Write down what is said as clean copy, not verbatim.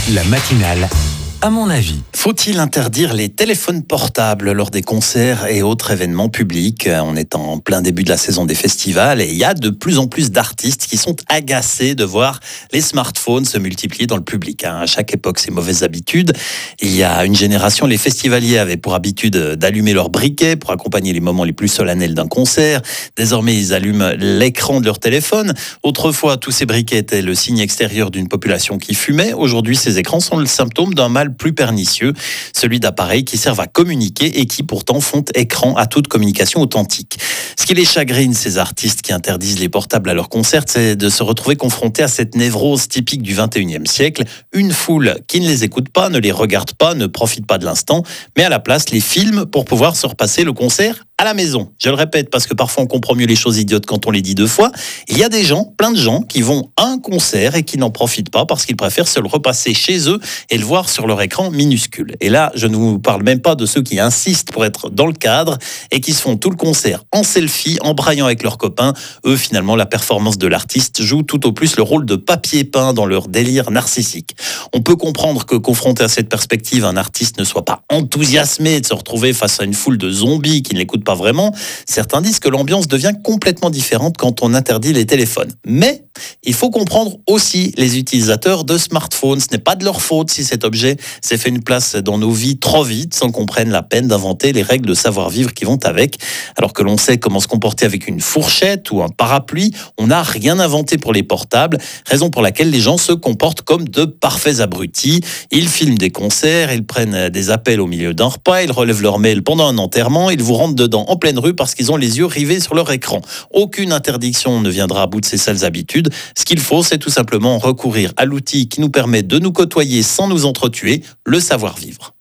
La matinale, à mon avis. Faut-il interdire les téléphones portables lors des concerts et autres événements publics? On est en plein début de la saison des festivals et il y a de plus en plus d'artistes qui sont agacés de voir les smartphones se multiplier dans le public. À chaque époque, ces mauvaises habitudes. Il y a une génération, les festivaliers avaient pour habitude d'allumer leur briquet pour accompagner les moments les plus solennels d'un concert. Désormais, ils allument l'écran de leur téléphone. Autrefois, tous ces briquets étaient le signe extérieur d'une population qui fumait. Aujourd'hui, ces écrans sont le symptôme d'un mal plus pernicieux, celui d'appareils qui servent à communiquer et qui pourtant font écran à toute communication authentique. Ce qui les chagrine, ces artistes qui interdisent les portables à leurs concerts, c'est de se retrouver confrontés à cette névrose typique du 21e siècle. Une foule qui ne les écoute pas, ne les regarde pas, ne profite pas de l'instant, mais à la place les filme pour pouvoir se repasser le concert à la maison. Je le répète parce que parfois on comprend mieux les choses idiotes quand on les dit deux fois. Il y a des gens, plein de gens, qui vont à un concert et qui n'en profitent pas parce qu'ils préfèrent se le repasser chez eux et le voir sur leur écran minuscule. Et là, je ne vous parle même pas de ceux qui insistent pour être dans le cadre et qui se font tout le concert en selfie, en braillant avec leurs copains. Eux, finalement, la performance de l'artiste joue tout au plus le rôle de papier peint dans leur délire narcissique. On peut comprendre que, confronté à cette perspective, un artiste ne soit pas enthousiasmé de se retrouver face à une foule de zombies qui ne l'écoutent pas vraiment. Certains disent que l'ambiance devient complètement différente quand on interdit les téléphones. Mais il faut comprendre aussi les utilisateurs de smartphones. Ce n'est pas de leur faute si cet objet s'est fait une place dans nos vies trop vite sans qu'on prenne la peine d'inventer les règles de savoir-vivre qui vont avec. Alors que l'on sait comment se comporter avec une fourchette ou un parapluie, on n'a rien inventé pour les portables, raison pour laquelle les gens se comportent comme de parfaits abrutis. Ils filment des concerts, ils prennent des appels au milieu d'un repas, ils relèvent leur mail pendant un enterrement, ils vous rentrent dedans en pleine rue parce qu'ils ont les yeux rivés sur leur écran. Aucune interdiction ne viendra à bout de ces sales habitudes. Ce qu'il faut, c'est tout simplement recourir à l'outil qui nous permet de nous côtoyer sans nous entretuer, le savoir-vivre.